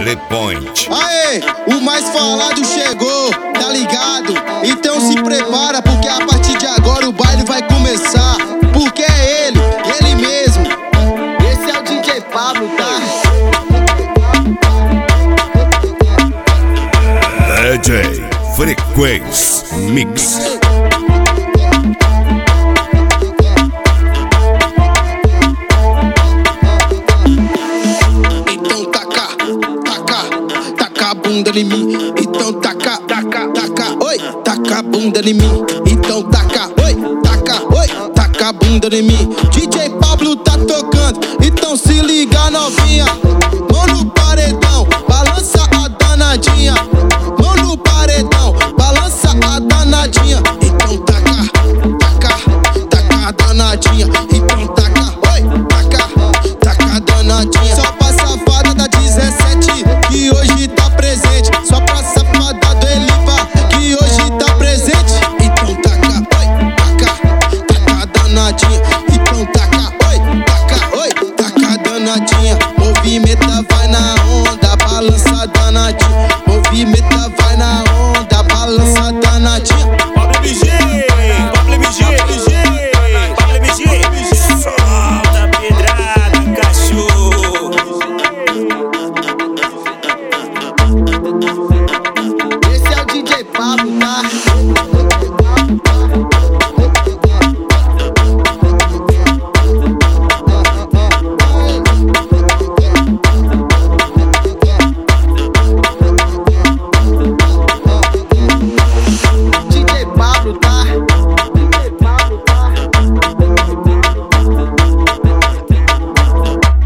The Point. Aê, o mais falado chegou, tá ligado? Então se prepara, porque a partir de agora o baile vai começar. Porque é ele mesmo. Esse é o DJ Pablo, tá? DJ Frequência Mix. Taca a bunda em mim, então taca, oi, taca a bunda em mim, então taca, oi, taca a bunda em mim. DJ Pablo tá tocando, então se liga novinha. Mão no paredão, balança a danadinha. Mão no paredão, balança a danadinha. Então taca a danadinha. Então taca, oi, taca a danadinha. Só pra safada da 17 que hoje tá presente, só pra safada do Eliva que hoje tá presente. Então taca, taca a danadinha. Então taca, oi, taca a danadinha. Movimenta, vai na onda, balança danadinha. Movimenta, vai na onda, balança danadinha.